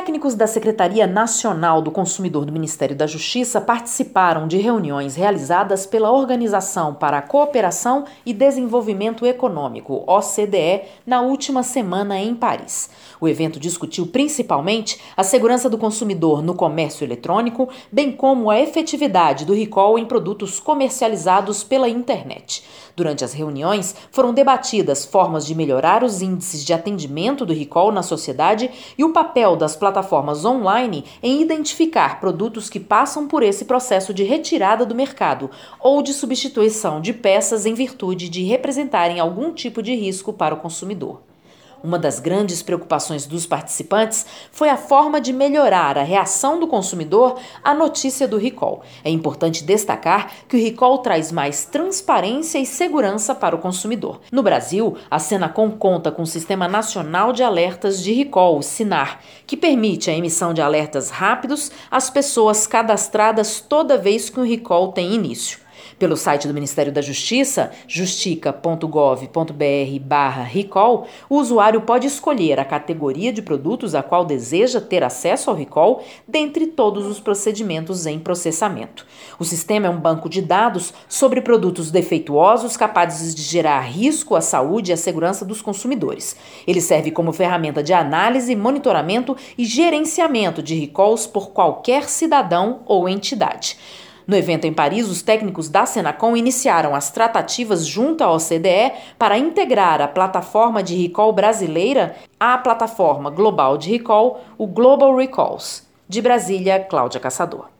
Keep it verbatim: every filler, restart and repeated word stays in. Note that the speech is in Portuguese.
técnicos da Secretaria Nacional do Consumidor do Ministério da Justiça participaram de reuniões realizadas pela Organização para a Cooperação e Desenvolvimento Econômico, O C D E, na última semana em Paris. O evento discutiu principalmente a segurança do consumidor no comércio eletrônico, bem como a efetividade do recall em produtos comercializados pela internet. Durante as reuniões, foram debatidas formas de melhorar os índices de atendimento do recall na sociedade e o papel das plataformas online em identificar produtos que passam por esse processo de retirada do mercado ou de substituição de peças em virtude de representarem algum tipo de risco para o consumidor. Uma das grandes preocupações dos participantes foi a forma de melhorar a reação do consumidor à notícia do recall. É importante destacar que o recall traz mais transparência e segurança para o consumidor. No Brasil, a Senacom conta com o Sistema Nacional de Alertas de Recall, o SINAR, que permite a emissão de alertas rápidos às pessoas cadastradas toda vez que um recall tem início. Pelo site do Ministério da Justiça, justica ponto gov ponto br barra recall, o usuário pode escolher a categoria de produtos a qual deseja ter acesso ao recall, dentre todos os procedimentos em processamento. O sistema é um banco de dados sobre produtos defeituosos capazes de gerar risco à saúde e à segurança dos consumidores. Ele serve como ferramenta de análise, monitoramento e gerenciamento de recalls por qualquer cidadão ou entidade. No evento em Paris, os técnicos da Senacom iniciaram as tratativas junto à O C D E para integrar a plataforma de recall brasileira à plataforma global de recall, o Global Recalls. De Brasília, Cláudia Caçador.